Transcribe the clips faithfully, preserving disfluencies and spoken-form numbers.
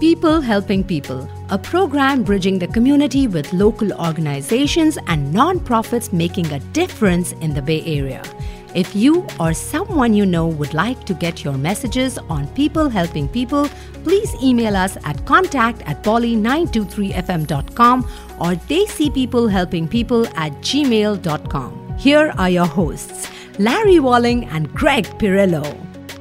People Helping People, a program bridging the community with local organizations and nonprofits making a difference in the Bay Area. If you or someone you know would like to get your messages on People Helping People, please email us at contact at poly nine two three f m dot com or dayseepeoplehelpingpeople at gmail dot com. Here are your hosts, Larry Walling and Greg Pirillo.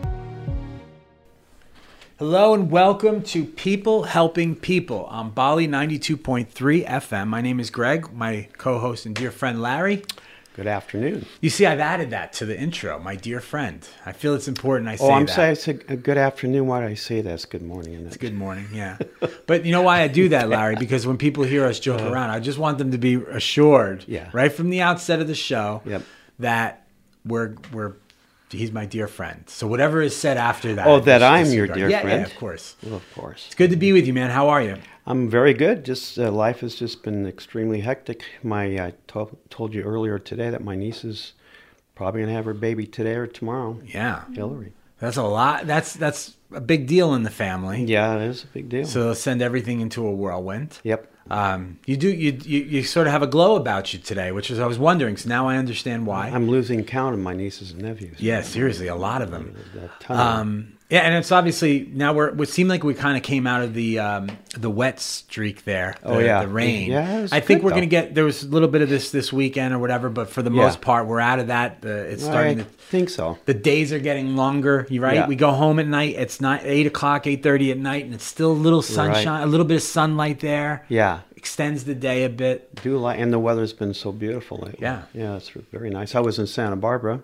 Hello and welcome to People Helping People on Bali ninety-two point three F M. My name is Greg, my co-host and dear friend Larry. Good afternoon. You see, I've added that to the intro, my dear friend. I feel it's important I say that. Oh, I'm sorry, it's a, a good afternoon. Why do I say that? It's good morning, isn't it? It's good morning, yeah. But you know why I do that, Larry? Because when people hear us joke uh, around, I just want them to be assured, yeah. right from the outset of the show, yep. that we're we're he's my dear friend. So whatever is said after that. Oh, that I'm disregard. your dear yeah, friend? Yeah, of course. Well, of course. It's good to be with you, man. How are you? I'm very good. Just uh, life has just been extremely hectic. My I to- told you earlier today that my niece is probably going to have her baby today or tomorrow. Yeah. Hillary. That's a lot. That's that's a big deal in the family. Yeah, it is a big deal. So send everything into a whirlwind. Yep. Um, you do you, you you sort of have a glow about you today, which is I was wondering. So now I understand why. I'm losing count of my nieces and nephews. Yeah, seriously, a lot of them. A ton of um, them. Yeah, and it's obviously now we're. It seemed like we kind of came out of the um, the wet streak there. The, oh yeah, the rain. Yeah, it was I think good, we're though. going to get. There was a little bit of this this weekend or whatever, but for the Yeah. most part, we're out of that. Uh, it's starting. I to, think so. The days are getting longer. You right? Yeah. We go home at night. It's not eight o'clock, eight thirty at night, and it's still a little sunshine, Right. a little bit of sunlight there. Yeah. Extends the day a bit. Do like, and the weather's been so beautiful lately. Yeah. Yeah, it's very nice. I was in Santa Barbara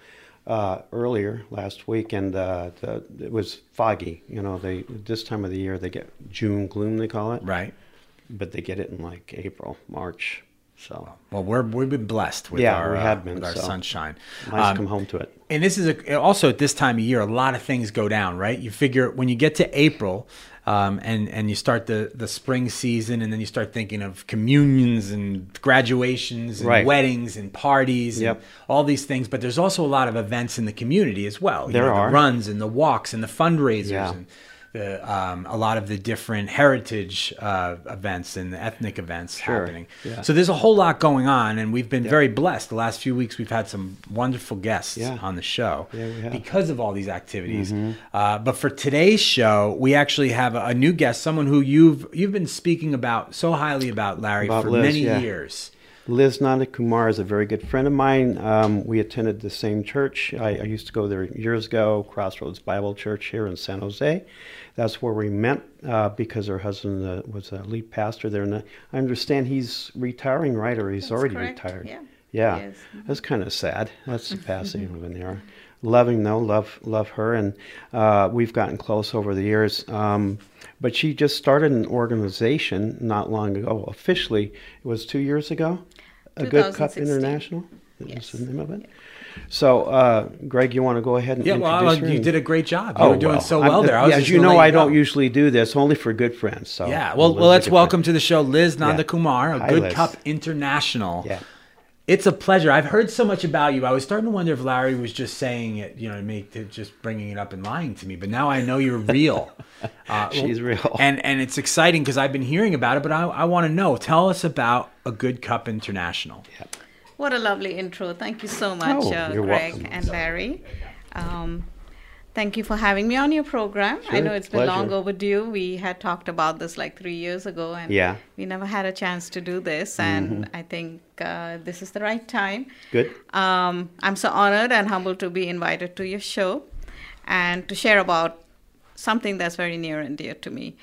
uh, earlier last week, and uh, the, it was foggy. You know, they this time of the year they get June gloom, they call it. Right. But they get it in like April, March. So well, we're we've been blessed with yeah, our we have been, uh, with our so sunshine. Nice Um, to come home to it. And this is a, also at this time of year, a lot of things go down, right? You figure when you get to April, um, and and you start the the spring season, and then you start thinking of communions and graduations and Right. weddings and parties, Yep. and all these things. But there's also a lot of events in the community as well. You There know, are. the runs and the walks and the fundraisers Yeah. and the, um, a lot of the different heritage uh, events and the ethnic events Sure. happening. Yeah. So there's a whole lot going on, and we've been very blessed. The last few weeks, we've had some wonderful guests Yeah. on the show Yeah, we have. because of all these activities. Mm-hmm. Uh, but for today's show, we actually have a, a new guest, someone who you've you've been speaking about so highly about, Larry, About for Liz, many yeah. years. Liz Nanda Kumar is a very good friend of mine. Um, we attended the same church. I, I used to go there years ago, Crossroads Bible Church here in San Jose. That's where we met uh, because her husband uh, was a lead pastor there. And I understand he's retiring, right? Or he's That's already correct. retired. Yeah. Yeah. He is. That's kind of sad. That's the passing of an era. Love him though, love love her, and uh, we've gotten close over the years. Um, but she just started an organization not long ago. Officially, it was two years ago. A Good Cup twenty sixteen. International. Yes. Is the name of it. So, uh, Greg, you want to go ahead and Yeah, introduce well, her? you and- did a great job. You Oh, were doing well, so I'm- well there. I was yeah, just as you gonna know, let I go. don't usually do this, only for good friends. So Yeah, well, Liz's well, a let's good welcome friend. to the show Liz Nanda Yeah. Kumar, a Hi, Good Liz. Cup International. Yeah. It's a pleasure. I've heard so much about you. I was starting to wonder if Larry was just saying it, you know, to make to just bringing it up and lying to me. But now I know you're real. Uh, She's real. and and it's exciting because I've been hearing about it. But I I want to know. Tell us about a Good Cup International. Yeah. What a lovely intro. Thank you so much, Oh, uh, you're Greg welcome. and Larry. Um, thank you for having me on your program. I Sure, know it's been long pleasure. overdue. We had talked about this like three years ago, and Yeah. we never had a chance to do this. And I think uh, this is the right time. Good. Um, I'm so honored and humbled to be invited to your show and to share about something that's very near and dear to me.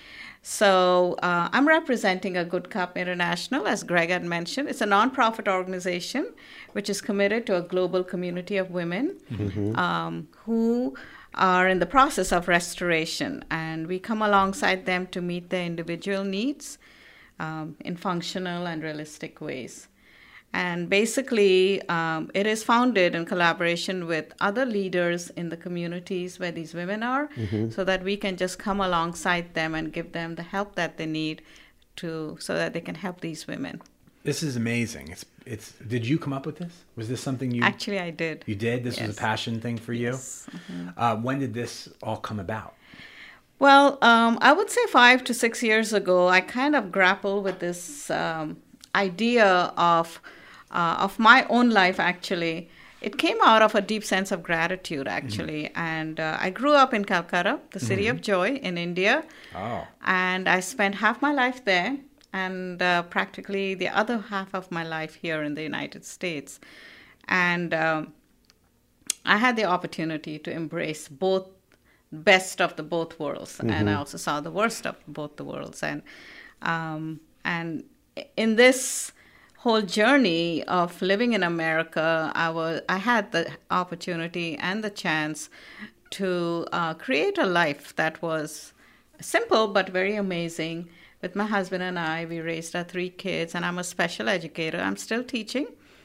So uh, I'm representing a Good Cup International, as Greg had mentioned. It's a nonprofit organization which is committed to a global community of women um, who are in the process of restoration. And we come alongside them to meet their individual needs um, in functional and realistic ways. And basically, um, it is founded in collaboration with other leaders in the communities where these women are, so that we can just come alongside them and give them the help that they need to, so that they can help these women. This is amazing. It's it's. Did you come up with this? Was this something you Actually, I did. you did? This was Yes. a passion thing for you. Yes. Mhm. Uh, when did this all come about? Well, um, I would say five to six years ago, I kind of grappled with this um, idea of uh, of my own life. Actually, it came out of a deep sense of gratitude. Actually, mm-hmm. and uh, I grew up in Calcutta, the city mm-hmm. of joy in India. Oh. And I spent half my life there, and uh, practically the other half of my life here in the United States. And um, I had the opportunity to embrace both best of the both worlds, mm-hmm. and I also saw the worst of both the worlds. And um, and in this whole journey of living in America, I was I had the opportunity and the chance to uh, create a life that was simple but very amazing. With my husband and I, we raised our three kids, and I'm a special educator. I'm still teaching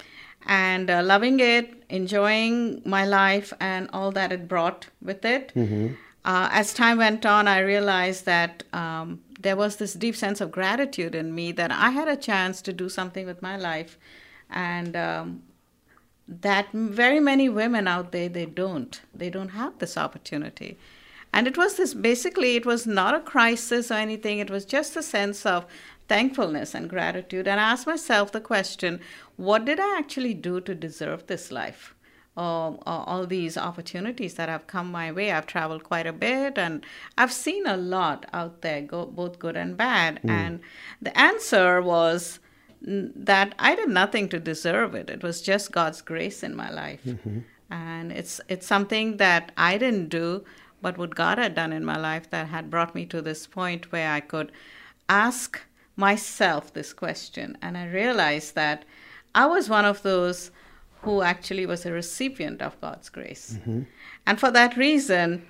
and uh, loving it, enjoying my life and all that it brought with it. Mm-hmm. Uh, as time went on, I realized that um, there was this deep sense of gratitude in me that I had a chance to do something with my life, and um, that very many women out there, they don't. They don't have this opportunity. And it was this, basically, it was not a crisis or anything. It was just a sense of thankfulness and gratitude. And I asked myself the question, what did I actually do to deserve this life? Uh, all these opportunities that have come my way. I've traveled quite a bit, and I've seen a lot out there, go, both good and bad. Mm. And the answer was that I did nothing to deserve it. It was just God's grace in my life. Mm-hmm. And it's it's something that I didn't do, but what God had done in my life that had brought me to this point where I could ask myself this question. And I realized that I was one of those who actually was a recipient of God's grace. Mm-hmm. And for that reason,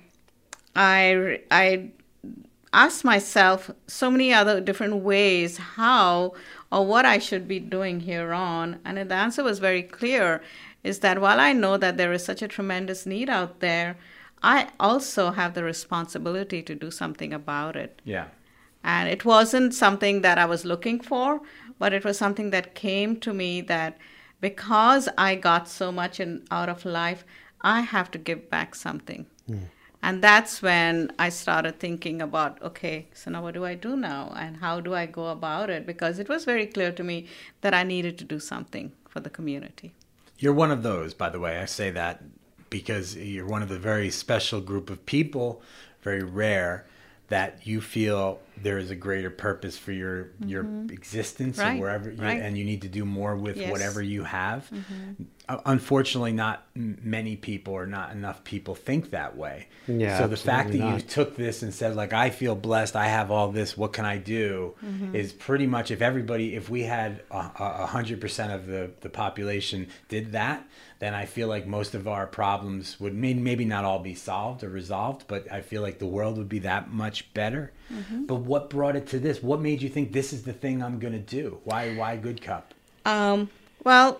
I, I asked myself so many other different ways how or what I should be doing here on. And the answer was very clear, is that while I know that there is such a tremendous need out there, I also have the responsibility to do something about it. Yeah. And it wasn't something that I was looking for, but it was something that came to me that because I got so much in, out of life, I have to give back something. Mm. And that's when I started thinking about, okay, so now what do I do now? And how do I go about it? Because it was very clear to me that I needed to do something for the community. You're one of those, by the way. I say that because you're one of the very special group of people, very rare, that you feel there is a greater purpose for your mm-hmm. your existence right. or wherever you, right. and you need to do more with yes. whatever you have. Mm-hmm. Uh, unfortunately, not m- many people or not enough people think that way. Yeah, so the fact that not. you took this and said, like, I feel blessed, I have all this, what can I do? Mm-hmm. Is pretty much, if everybody, if we had a hundred percent of the, the population did that, then I feel like most of our problems would may, maybe not all be solved or resolved, but I feel like the world would be that much better. Mm-hmm. But what brought it to this? What made you think this is the thing I'm going to do? Why why Good Cup? Um, well,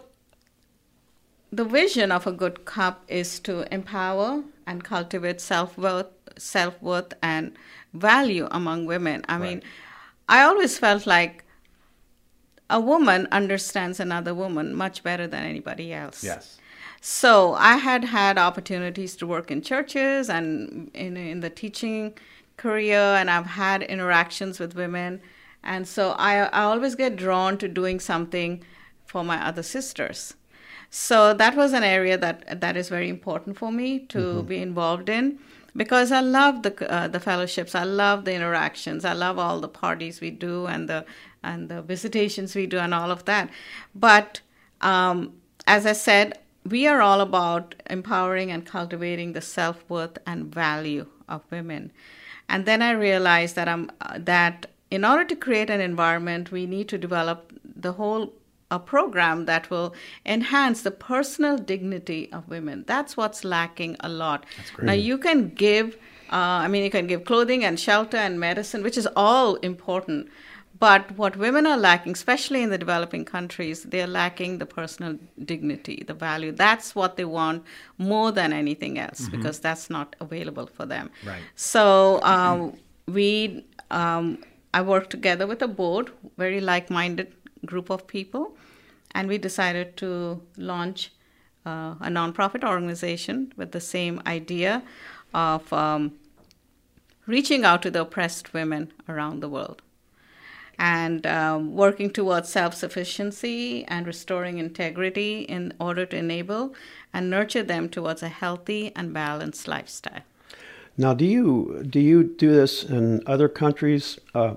the vision of a Good Cup is to empower and cultivate self-worth, self-worth and value among women. I right. mean, I always felt like a woman understands another woman much better than anybody else. Yes. So I had had opportunities to work in churches and in, in the teaching career, and I've had interactions with women. And so I, I always get drawn to doing something for my other sisters. So that was an area that that is very important for me to mm-hmm. be involved in, because I love the uh, the fellowships, I love the interactions, I love all the parties we do and the and the visitations we do and all of that. But um, as I said, we are all about empowering and cultivating the self-worth and value of women. And then I realized that I'm uh, that in order to create an environment, we need to develop the whole a program that will enhance the personal dignity of women. That's what's lacking a lot. That's great. Now, you can give, uh, I mean, you can give clothing and shelter and medicine, which is all important. But what women are lacking, especially in the developing countries, they're lacking the personal dignity, the value. That's what they want more than anything else, mm-hmm. because that's not available for them. Right. So um, we, um, I worked together with a board, very like-minded group of people, and we decided to launch uh, a nonprofit organization with the same idea of um, reaching out to the oppressed women around the world, and um, working towards self-sufficiency and restoring integrity in order to enable and nurture them towards a healthy and balanced lifestyle. Now, do you do you do this in other countries uh,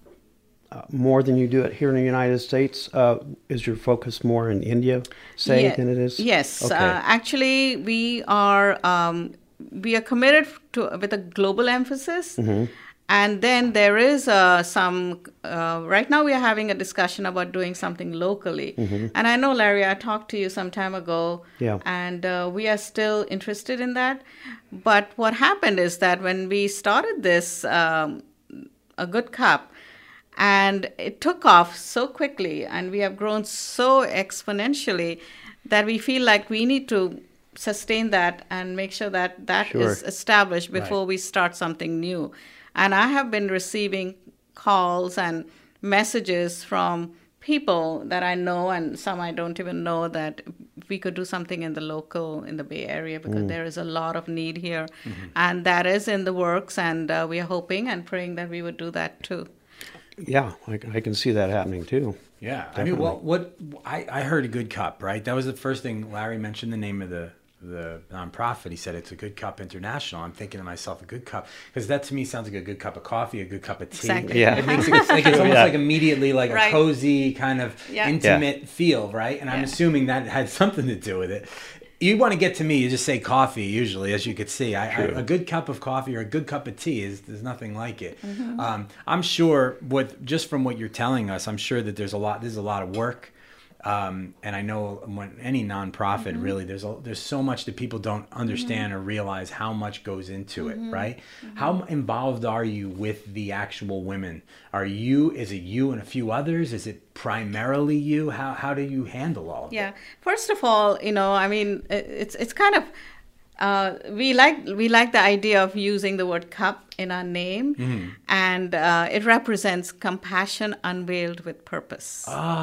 uh, more than you do it here in the United States? Uh, is your focus more in India, say, Yeah, than it is? Yes, Okay. uh, actually, we are um, we are committed to with a global emphasis. Mm-hmm. And then there is uh, some, uh, right now we are having a discussion about doing something locally. Mm-hmm. And I know, Larry, I talked to you some time ago, Yeah. and uh, we are still interested in that. But what happened is that when we started this, um, A Good Cup, and it took off so quickly, and we have grown so exponentially that we feel like we need to sustain that and make sure that that Sure. is established before Right. we start something new. And I have been receiving calls and messages from people that I know and some I don't even know that we could do something in the local, in the Bay Area, because there is a lot of need here. And that is in the works, and uh, we are hoping and praying that we would do that too. Yeah, I, I can see that happening too. Yeah, I mean, well, what I, I heard A Good Cup, right? That was the first thing. Larry mentioned the name of the the nonprofit. He said it's A Good Cup International. I'm thinking to myself, A Good Cup, because that to me sounds like a good cup of coffee, a good cup of tea. Exactly. Yeah. It makes it like it's almost Yeah. like immediately like Right. a cozy kind of Yeah. intimate feel, right? And I'm Yeah. assuming that had something to do with it. You want to get to me, you just say coffee usually, as you could see. I, I, a good cup of coffee or a good cup of tea is there's nothing like it. Mm-hmm. Um, I'm sure what just from what you're telling us, I'm sure that there's a lot. There's a lot of work, um, and I know when any nonprofit Mm-hmm. really there's a, there's so much that people don't understand or realize how much goes into it, right? How involved are you with the actual women? Are you? Is it you and a few others? Is it primarily you? How how do you handle all of Yeah. it? First of all, you know, I mean, it- it's it's kind of uh, we like we like the idea of using the word cup in our name, Mm-hmm. and uh, it represents compassion unveiled with purpose.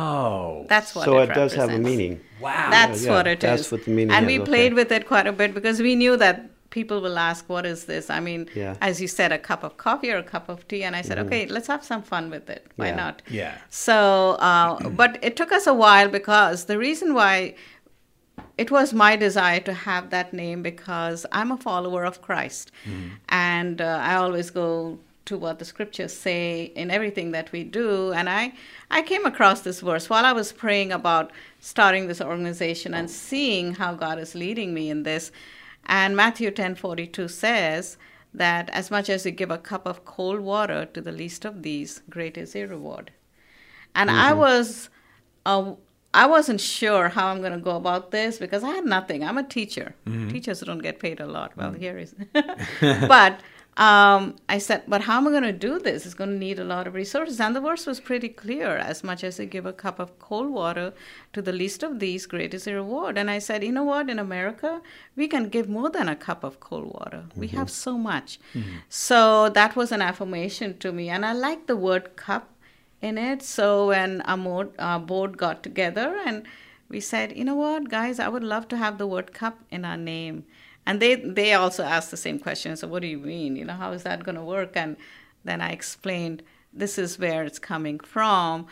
Oh, That's what So it it does have a represents. meaning. wow. That's Yeah, what it is. that's what the meaning and is, we okay. played with it quite a bit because we knew that people will ask, what is this? I mean, Yeah. as you said, a cup of coffee or a cup of tea. And I said, okay, let's have some fun with it. Why Yeah. not? Yeah. So, uh, but it took us a while because the reason why it was my desire to have that name because I'm a follower of Christ. And uh, I always go to what the scriptures say in everything that we do. And I, I came across this verse while I was praying about starting this organization and seeing how God is leading me in this. And Matthew ten forty-two says that as much as you give a cup of cold water to the least of these, great is your reward. And I was, uh, I wasn't sure how I'm going to go about this because I had nothing. I'm a teacher. Teachers don't get paid a lot. Well, here is. But um, I said, but how am I going to do this? It's going to need a lot of resources. And the verse was pretty clear. As much as you give a cup of cold water to the least of these, great is the reward. And I said, you know what? In America, we can give more than a cup of cold water. We have so much. So that was an affirmation to me. And I like the word cup in it. So when our, mod, our board got together and we said, you know what, guys, I would love to have the word cup in our name. And they, they also asked the same question. So what do you mean? You know, how is that going to work? And then I explained, this is where it's coming from.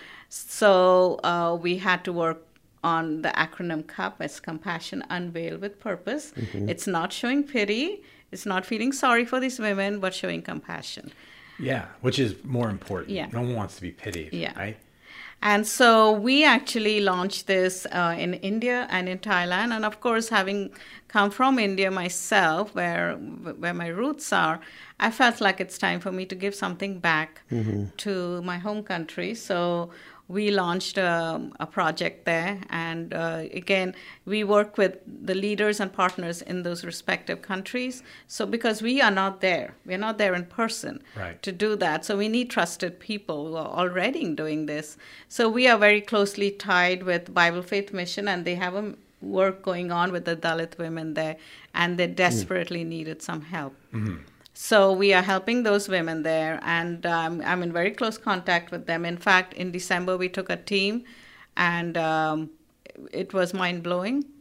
So uh, we had to work on the acronym CUP. It's Compassion Unveiled with Purpose. It's not showing pity. It's not feeling sorry for these women, but showing compassion. Yeah, which is more important. Yeah. No one wants to be pitied, Yeah. right? And so we actually launched this uh, in India and in Thailand. And of course, having come from India myself, where where my roots are, I felt like it's time for me to give something back to my home country. So we launched a, a project there. And uh, again, we work with the leaders and partners in those respective countries. So because we are not there, we're not there in person Right. to do that. So we need trusted people who are already doing this. So we are very closely tied with Bible Faith Mission, and they have a work going on with the Dalit women there, and they desperately needed some help. So we are helping those women there, and um, I'm in very close contact with them. In fact, in December, we took a team, and um, it was mind-blowing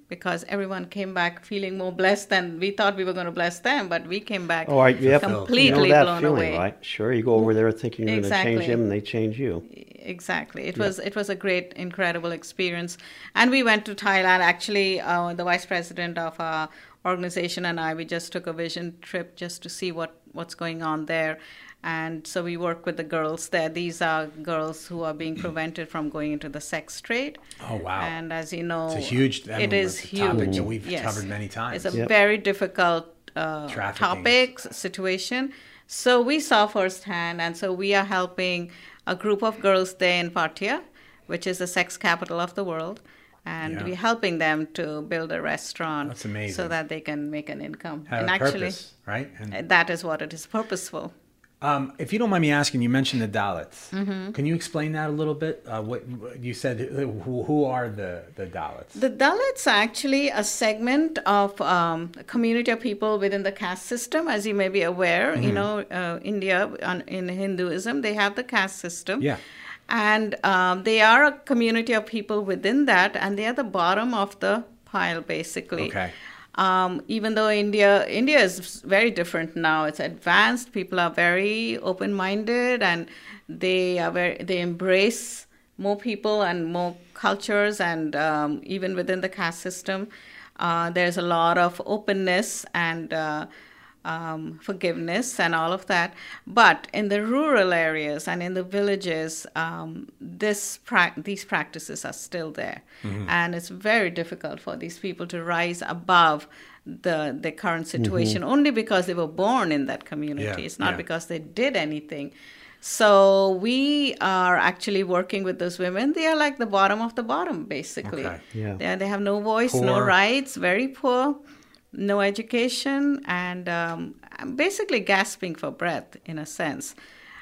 because everyone came back feeling more blessed than we thought we were going to bless them, but we came back Oh, I, yep. completely you know that blown feeling, away. right? Sure, you go over there thinking you're Exactly. going to change them, and they change you. Exactly. It was it was a great, incredible experience. And we went to Thailand. Actually, uh, the vice president of our organization and I, we just took a vision trip just to see what, what's going on there. And so we work with the girls there. These are girls who are being prevented from going into the sex trade. Oh, wow. And as you know, It's a huge I it mean, is it's a topic huge. that we've Yes. covered many times. It's a Yep. very difficult uh, Trafficking. topic, situation. So we saw firsthand, and so we are helping a group of girls there in Pattaya, which is the sex capital of the world. And Yeah. we're helping them to build a restaurant. That's amazing. So that they can make an income. Have and a actually, purpose, right? And, that is what it is, purposeful. um, if you don't mind me asking, you mentioned the Dalits. Mm-hmm. Can you explain that a little bit? Uh, what you said? Who, who are the the Dalits? The Dalits are actually a segment of um, a community of people within the caste system. As you may be aware, you know, uh, India, on, in Hinduism, they have the caste system. Yeah. And um, they are a community of people within that, and they are the bottom of the pile, basically. Okay. Um, even though India, India is very different now. It's advanced. People are very open-minded, and they are very they embrace more people and more cultures, and um, even within the caste system, uh, there's a lot of openness and uh, um, forgiveness and all of that. But in the rural areas and in the villages, um, this pra- these practices are still there, Mm-hmm. and it's very difficult for these people to rise above the the current situation only because they were born in that community. Yeah, It's not yeah. because they did anything. So we are actually working with those women. They are like the bottom of the bottom, basically. Okay. Yeah. They, they have no voice, no Poor. rights, very poor, no education, and um, basically gasping for breath in a sense,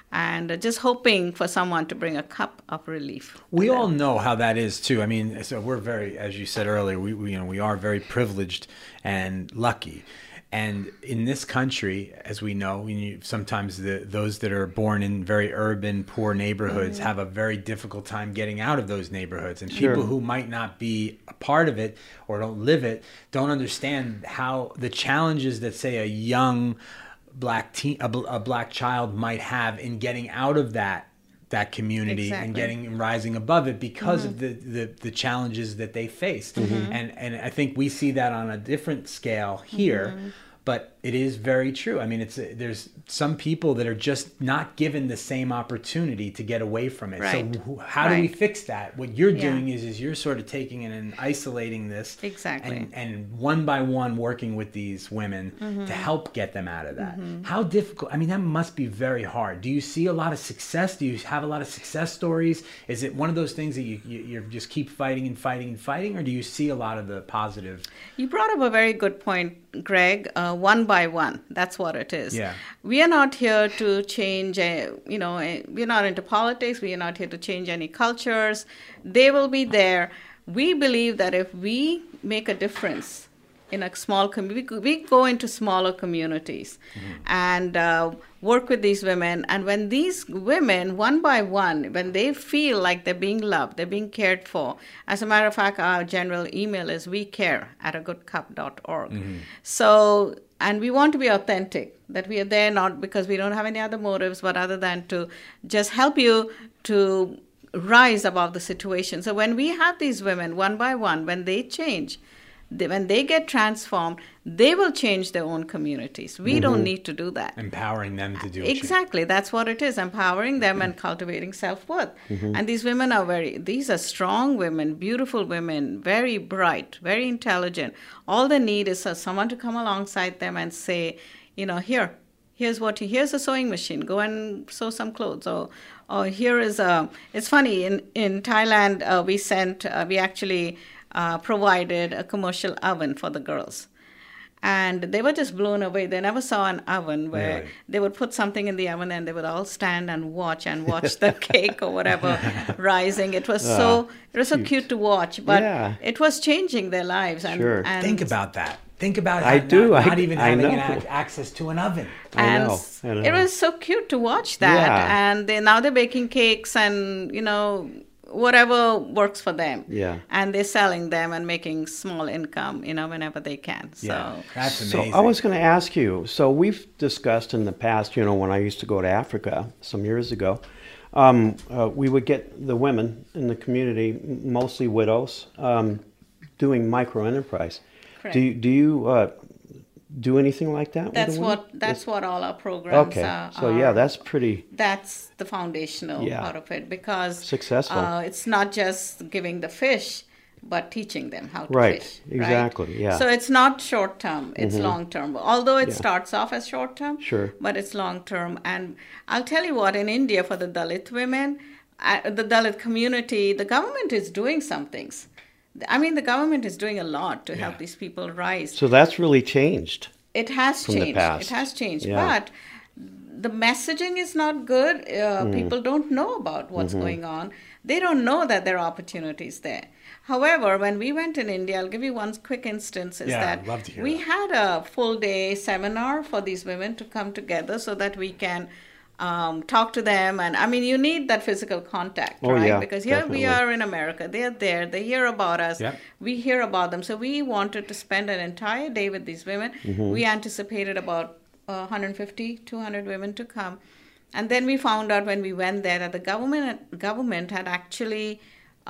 and just hoping for someone to bring a cup of relief. to We them. all know how that is too. I mean, so we're very, as you said earlier, we, we you know we are very privileged and lucky. And in this country, as we know, you, sometimes the, those that are born in very urban, poor neighborhoods Mm-hmm. have a very difficult time getting out of those neighborhoods. And Sure. people who might not be a part of it or don't live it don't understand how the challenges that, say, a young black teen, a, bl- a black child might have in getting out of that that community Exactly. and getting and rising above it because of the, the the challenges that they face. And and I think we see that on a different scale here. But it is very true. I mean, it's there's some people that are just not given the same opportunity to get away from it. Right. So wh- how do we Right. fix that? What you're Yeah. doing is is you're sort of taking it and isolating this, Exactly. and, and one by one working with these women Mm-hmm. to help get them out of that. How difficult? I mean, that must be very hard. Do you see a lot of success? Do you have a lot of success stories? Is it one of those things that you you, you just keep fighting and fighting and fighting, or do you see a lot of the positive? You brought up a very good point, Greg. Uh, one by one, that's what it is. Yeah. We are not here to change, uh, you know, uh, we're not into politics. We are not here to change any cultures. They will be there. We believe that if we make a difference in a small community, we go into smaller communities and uh, work with these women. And when these women, one by one, when they feel like they're being loved, they're being cared for, as a matter of fact, our general email is we care at a good cup dot org. So, and we want to be authentic, that we are there not because we don't have any other motives, but other than to just help you to rise above the situation. So when we have these women one by one, when they change, they, when they get transformed, they will change their own communities. We don't need to do that. Empowering them to do it. Exactly, that's what it is, empowering them and cultivating self-worth. And these women are very, these are strong women, beautiful women, very bright, very intelligent. All they need is uh, someone to come alongside them and say, you know, here, here's what, you, here's a sewing machine, go and sew some clothes. Or, or here is a, it's funny, in, in Thailand, uh, we sent, uh, we actually uh, provided a commercial oven for the girls. And they were just blown away. They never saw an oven where Really? they would put something in the oven and they would all stand and watch and watch the cake or whatever rising. It was so it was so cute to watch, but Yeah. it was changing their lives. And, Sure. and Think about that. Think about I how do. Not, I- not even I having know. an ac- access to an oven. I and know, I know. it was so cute to watch that. Yeah. And they now they're baking cakes and you know whatever works for them. Yeah. And they're selling them and making small income, you know, whenever they can. So, Yeah, that's So amazing. I was going to ask you. So we've discussed in the past, you know, when I used to go to Africa some years ago, um, uh, we would get the women in the community, mostly widows, um, doing micro enterprise. Correct. Do you, do you uh, do anything like that? with that's the women? what that's what all our programs Okay. are. So yeah, are. that's pretty That's the foundational Yeah. part of it, because successful. uh, it's not just giving the fish, but teaching them how to Right, fish. exactly, yeah. So it's not short term; it's long term. Although it Yeah. starts off as short term, Sure. but it's long term. And I'll tell you what: in India, for the Dalit women, uh, the Dalit community, the government is doing some things. I mean, the government is doing a lot to help Yeah. these people rise. So that's really changed. It has From the changed. past. It has changed. Yeah. But the messaging is not good. Uh, Mm. People don't know about what's Mm-hmm. going on. They don't know that there are opportunities there. However, when we went in India, I'll give you one quick instance, is Yeah, that I'd love to hear we that. had a full day seminar for these women to come together so that we can um, talk to them. And I mean, you need that physical contact, Oh, right? yeah, Because here definitely. we are in America. They're there. They hear about us. Yep. We hear about them. So we wanted to spend an entire day with these women. Mm-hmm. We anticipated about uh, one hundred fifty, two hundred women to come. And then we found out when we went there that the government government had actually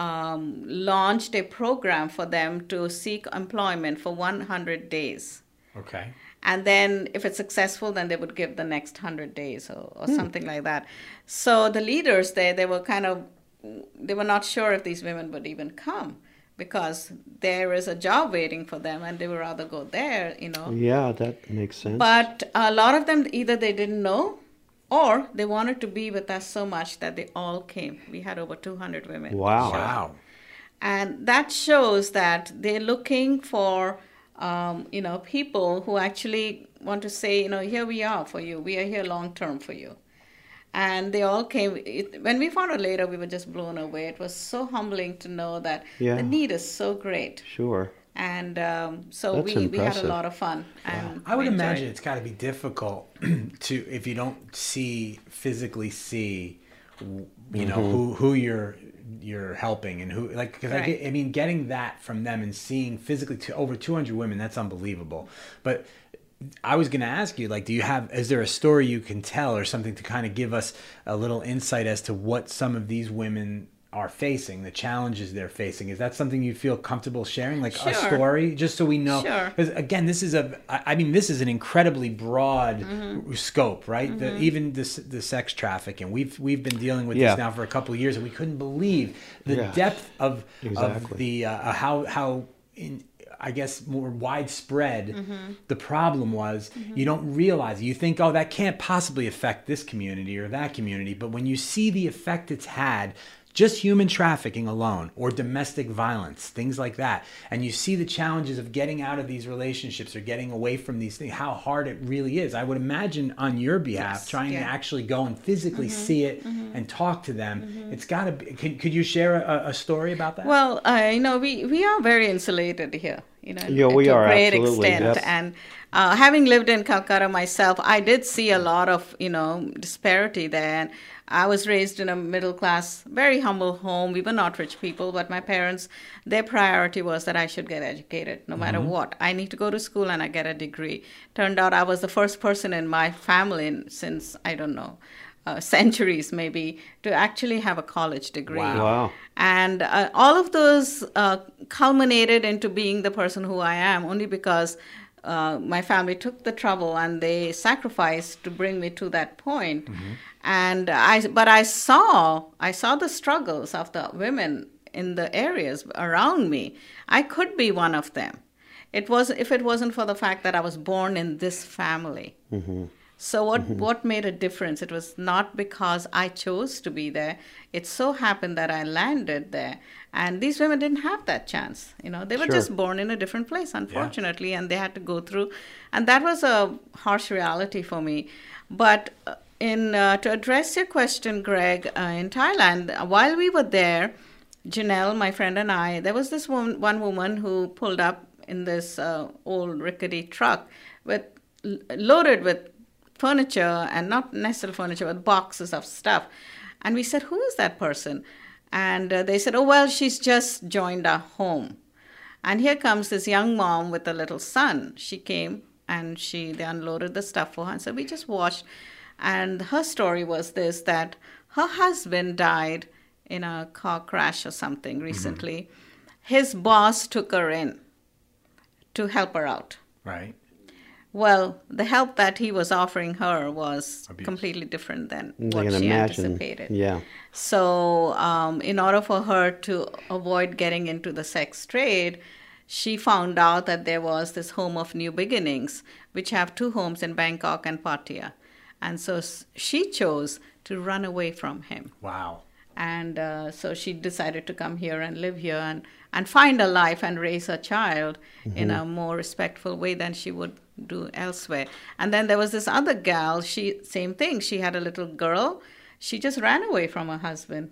um, launched a program for them to seek employment for one hundred days. Okay. And then if it's successful, then they would give the next one hundred days or, or something like that. So the leaders there, they were kind of, they were not sure if these women would even come, because there is a job waiting for them and they would rather go there, you know. Yeah, that makes sense. But a lot of them, either they didn't know or they wanted to be with us so much that they all came. We had over two hundred women. Wow. Wow. And that shows that they're looking for, um, you know, people who actually want to say, you know, here we are for you. We are here long term for you. And they all came. It, when we found out later, we were just blown away. It was so humbling to know that Yeah. the need is so great. Sure. And um, so That's we, we had a impressive. lot of fun. And I would we enjoyed imagine it. it's got to be difficult to, if you don't see, physically see, you know, Mm-hmm. who who you're you're helping and who, like, because I, Right. get- I mean, getting that from them and seeing physically to over two hundred women, that's unbelievable. But I was going to ask you, like, do you have, is there a story you can tell or something to kind of give us a little insight as to what some of these women are facing, the challenges they're facing? Is that something you feel comfortable sharing, like a Sure. story, just so we know? Sure. Because again, this is a, I I mean, this is an incredibly broad Mm-hmm. scope, right? The, even this, the sex trafficking, we've we've been dealing with Yeah. this now for a couple of years, and we couldn't believe the Yeah. depth of Exactly. of the uh, how how in, I guess more widespread Mm-hmm. the problem was. You don't realize, you think, oh, that can't possibly affect this community or that community, but when you see the effect it's had, just human trafficking alone or domestic violence, things like that, and you see the challenges of getting out of these relationships or getting away from these things, how hard it really is. I would imagine on your behalf, Yes, trying to yeah. actually go and physically see it and talk to them. It's got to be. Could, could you share a, a story about that? Well, uh, you know, we, we are very insulated here, you know, Yeah, we to are, a great absolutely, extent. yes. And uh, having lived in Calcutta myself, I did see a lot of, you know, disparity there. And I was raised in a middle class, very humble home. We were not rich people, but my parents, their priority was that I should get educated no matter what. I need to go to school and I get a degree. Turned out I was the first person in my family since, I don't know, uh, centuries maybe, to actually have a college degree. Wow. Wow. And uh, all of those uh, culminated into being the person who I am only because uh, my family took the trouble and they sacrificed to bring me to that point. Mm-hmm. And I, but I saw, I saw the struggles of the women in the areas around me. I could be one of them. It was if it wasn't for the fact that I was born in this family. Mm-hmm. So what, what made a difference? It was not because I chose to be there. It so happened that I landed there. And these women didn't have that chance. You know, they were Sure. just born in a different place, unfortunately, and they had to go through. And that was a harsh reality for me. But uh, in uh, to address your question, Greg, uh, in Thailand, uh, while we were there, Janelle, my friend, and I, there was this one, one woman who pulled up in this uh, old rickety truck with loaded with furniture, and not necessarily furniture, but boxes of stuff. And we said, who is that person? And uh, they said, oh, well, she's just joined our home. And here comes this young mom with a little son. She came and she they unloaded the stuff for her. And so we just watched. And her story was this, that her husband died in a car crash or something recently. Mm-hmm. His boss took her in to help her out. Right. Well, the help that he was offering her was Abuse. Completely different than I what can she imagine. anticipated. Yeah. So um, in order for her to avoid getting into the sex trade, she found out that there was this Home of New Beginnings, which have two homes in Bangkok and Pattaya. And so she chose to run away from him. Wow. And uh, so she decided to come here and live here and, and find a life and raise her child mm-hmm. in a more respectful way than she would do elsewhere. And then there was this other gal, she same thing. She had a little girl. She just ran away from her husband.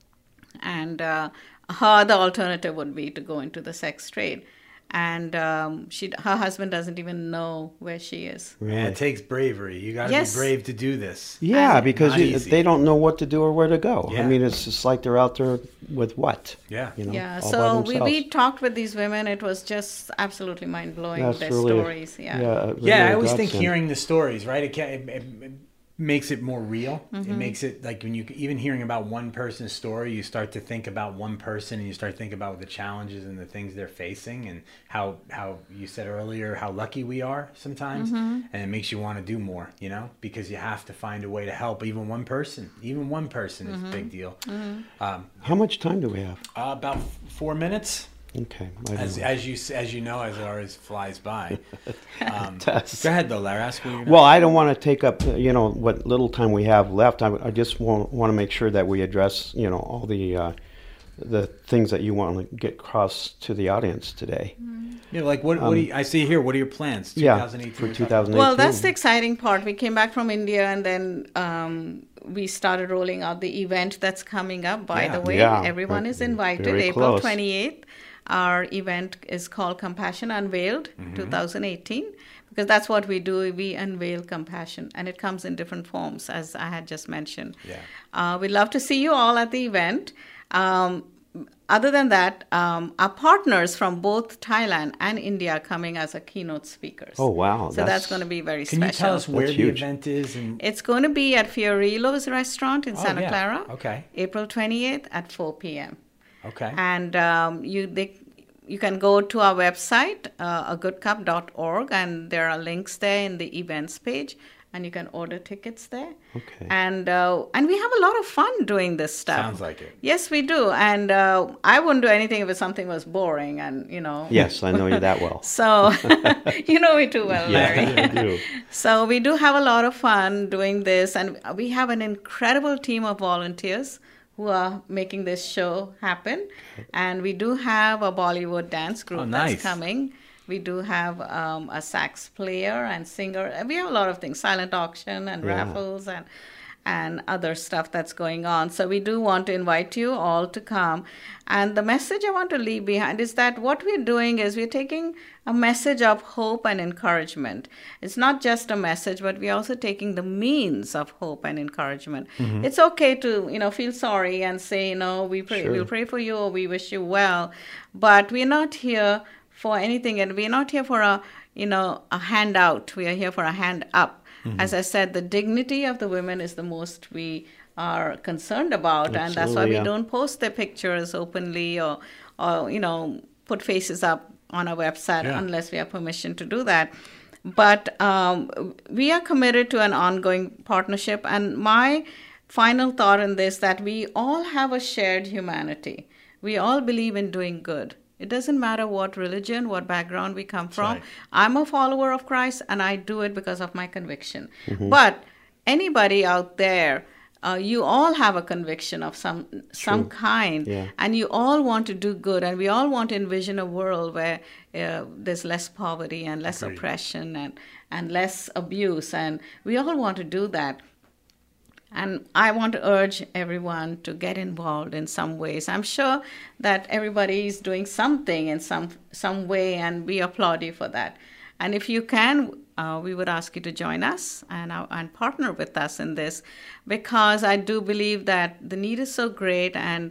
And uh, her other alternative would be to go into the sex trade. And um, she, her husband doesn't even know where she is. Right. It takes bravery. You got to yes. be brave to do this. Yeah, because you, easy. they don't know what to do or where to go. Yeah. I mean, it's just like they're out there with what? Yeah. You know, yeah. all So by we, we talked with these women. It was just absolutely mind blowing. That's Their really, stories. Yeah. Yeah. Yeah. Really I always think godsend. hearing the stories, right? It, can, it, it, it makes it more real. Mm-hmm. It makes it like when you even hearing about one person's story, you start to think about one person and you start to think about the challenges and the things they're facing and how how you said earlier how lucky we are sometimes, mm-hmm. and it makes you want to do more, you know, because you have to find a way to help even one person. Even one person is mm-hmm. a big deal. Mm-hmm. Um, How much time do we have? uh, about four minutes. Okay. As, as you as you know, as it always flies by. Um, go does. ahead though, Larry. Ask what you're Well, I don't want to take up, uh, you know, what little time we have left. I, I just want, want to make sure that we address, you know, all the uh, the things that you want to get across to the audience today. Yeah, like what? What Um, do you, I see here? What are your plans? Yeah, twenty eighteen, for we're talking- two thousand eighteen. Well, that's the exciting part. We came back from India and then um, we started rolling out the event that's coming up. By Yeah. the way, Yeah, everyone very- is invited. very April close. twenty-eighth. Our event is called Compassion Unveiled Mm-hmm. twenty eighteen because that's what we do. We unveil compassion and it comes in different forms, as I had just mentioned. Yeah. Uh, we'd love to see you all at the event. Um, other than that, um, our partners from both Thailand and India are coming as a keynote speakers. Oh, wow. So that's, going to be very Can special. you tell us where That's the huge. event is? And It's going to be at Fiorilo's restaurant in Oh, Santa yeah. Clara. Okay. April twenty-eighth at four p.m. okay. And um, you they, you can go to our website, uh, a good cup dot org, and there are links there in the events page, and you can order tickets there. Okay. And uh, and we have a lot of fun doing this stuff. Sounds like it. Yes, we do. And uh, I wouldn't do anything if something was boring, and you know. Yes, I know you that well. So you know me too well, Larry. Yeah, I do. So we do have a lot of fun doing this, and we have an incredible team of volunteers who are making this show happen. And we do have a Bollywood dance group Oh, nice. that's coming. We do have um, a sax player and singer. We have a lot of things, silent auction and Yeah. raffles and and other stuff that's going on. So we do want to invite you all to come. And the message I want to leave behind is that what we're doing is we're taking a message of hope and encouragement. It's not just a message, but we're also taking the means of hope and encouragement. Mm-hmm. It's okay to, you know, feel sorry and say, you know, we pray, Sure. we'll pray for you or we wish you well. But we're not here for anything, and we're not here for a, you know, a handout. We are here for a hand up. Mm-hmm. As I said, the dignity of the women is the most we are concerned about, and that's why Absolutely, we yeah. don't post their pictures openly or, or you know, put faces up on our website Yeah. unless we have permission to do that. But um, we are committed to an ongoing partnership, and my final thought in this that we all have a shared humanity. We all believe in doing good. It doesn't matter what religion, what background we come from. right. I'm a follower of Christ, and I do it because of my conviction. But anybody out there, uh, you all have a conviction of some some kind, Yeah. and you all want to do good, and we all want to envision a world where uh, there's less poverty and less Agreed. oppression and, and less abuse, and we all want to do that. And I want to urge everyone to get involved in some ways. I'm sure that everybody is doing something in some some way, and we applaud you for that. And if you can, uh, we would ask you to join us and, uh, and partner with us in this, because I do believe that the need is so great, and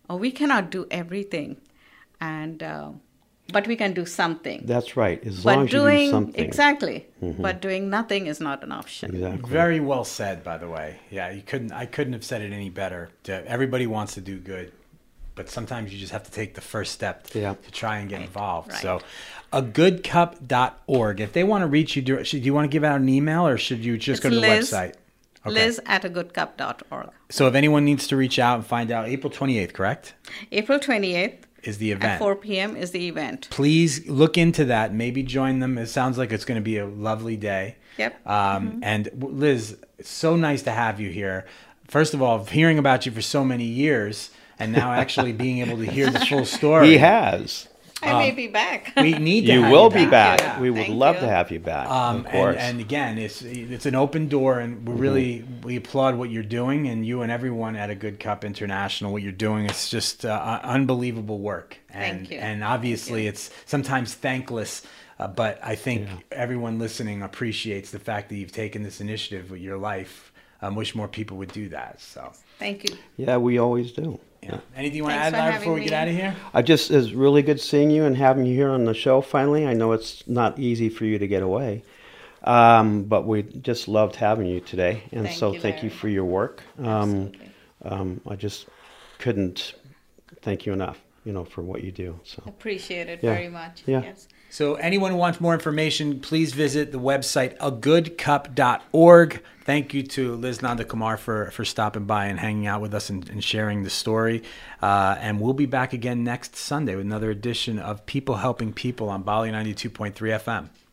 uh, we cannot do everything, and uh, but we can do something. That's right. As but long as doing, you do something. Exactly. Mm-hmm. But doing nothing is not an option. Exactly. Very well said, by the way. Yeah, you couldn't. I couldn't have said it any better. Everybody wants to do good, but sometimes you just have to take the first step yeah. to try and get right. involved. Right. So, a good cup dot org. If they want to reach you, do, do you want to give out an email, or should you just it's go to the Liz, website? Okay. Liz at a good cup dot org. So if anyone needs to reach out and find out, April twenty-eighth, correct? April twenty-eighth. Is the event. At four p.m. is the event. Please look into that. Maybe join them. It sounds like it's going to be a lovely day. Yep. Um, mm-hmm. And Liz, it's so nice to have you here. First of all, hearing about you for so many years and now actually being able to hear the full story. He has. I um, may be back. We need to You have will you be back. Yeah. We would Thank love you. to have you back, Um, of course. and, and again, it's it's an open door, and we really mm-hmm. we applaud what you're doing, and you and everyone at A Good Cup International. What you're doing is just uh, unbelievable work, and Thank you. and obviously Thank it's sometimes thankless, uh, but I think Yeah. everyone listening appreciates the fact that you've taken this initiative with your life. I um, wish more people would do that. So Thank you. Yeah, we always do. yeah. Anything you want Thanks to for add, Larry, having before we me. get out of here? I just it's really good seeing you and having you here on the show. Finally, I know it's not easy for you to get away, um, but we just loved having you today, and Thank so you, thank you Larry. for your work. Um, Absolutely. um, I just couldn't thank you enough, you know, for what you do. So Appreciate it Yeah. very much. Yeah. Yes. So anyone who wants more information, please visit the website a good cup dot org. Thank you to Liz Nandakumar for, for stopping by and hanging out with us and, and sharing the story. Uh, and we'll be back again next Sunday with another edition of People Helping People on Bali ninety-two point three F M.